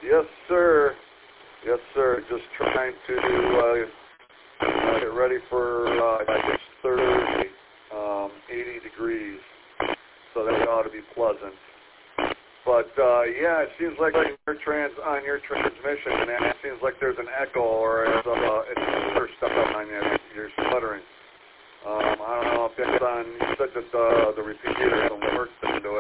Yes, sir. Yes, sir. Just trying to get ready for it's Thursday, 80 degrees, so that ought to be pleasant. But yeah, it seems like on your transmission, and it seems like there's an echo or it's stuff on you. You're sputtering. I don't know if it's on. You said that the repeater doesn't work to